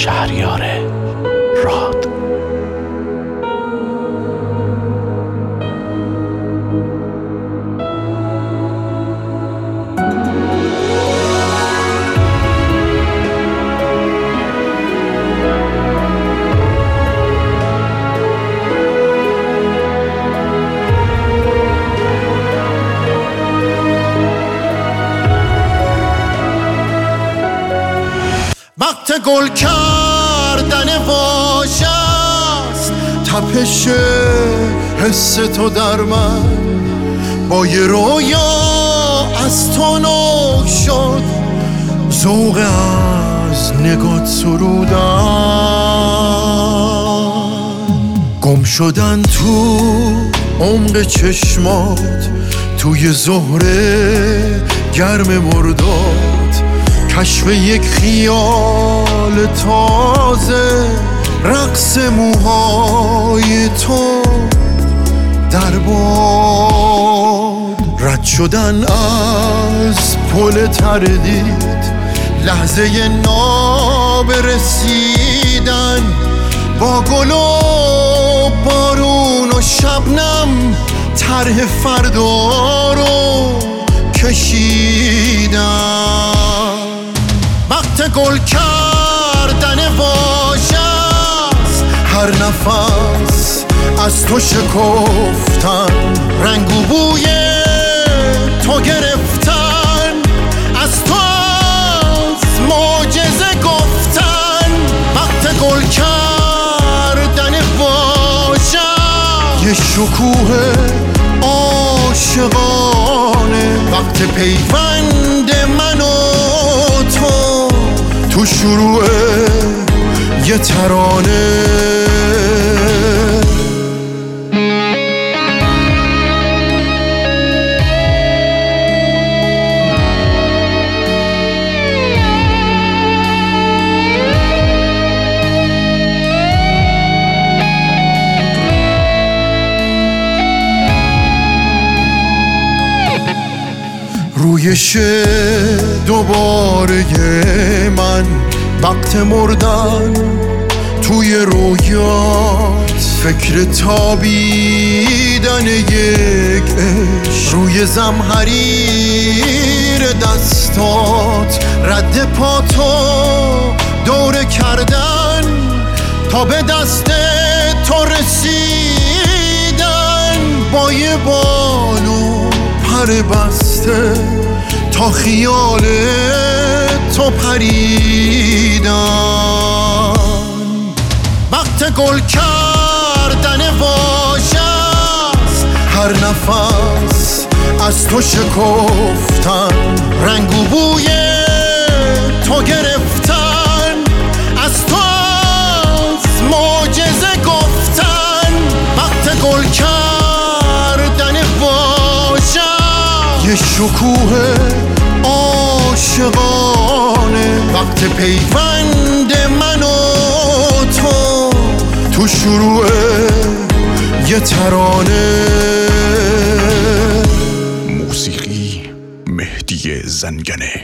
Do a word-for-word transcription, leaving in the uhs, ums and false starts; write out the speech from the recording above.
شهریار راد. وقت گل کردن واژه است، تپش حس تو در من با یه رویا از تو نو شد، ذوق از نگات سرودن، گم شدن تو عمق چشمات، توی زهره گرم مرداد، کشف یک خیال تازه، رقص موهای تو در باد، رد شدن از پل تردید، لحظه ناب رسیدن، با گل و بارون و شبنم طرح فردا رو کشیدن. وقت گل کردن واژه است، هر نفس از تو شکفتن، رنگ و بوی تو گرفتن، از تو از معجزه گفتن. وقت گل کردن واژه یه شکوه عاشقانه، وقت پیوند من و تو تو شروع یه ترانه. رویش دوباره من، وقت مردن توی رویات، فکر تابیدن یک عشق روی زمحریر دستات، رد پاتو دوره کردن تا به دست تو رسیدن، با یه بالو پر بسته تا خیال تو پریدن. وقت گل کردن واژه است، هر نفس از تو شکفتن، رنگ و بوی تو گرفتن، از تو از معجزه گفتن. وقت گل کردن واژه یه شکوه عاشقانه، وقت پیوند من و تو تو شروع یه ترانه. موسیقی مهدی زنگنه.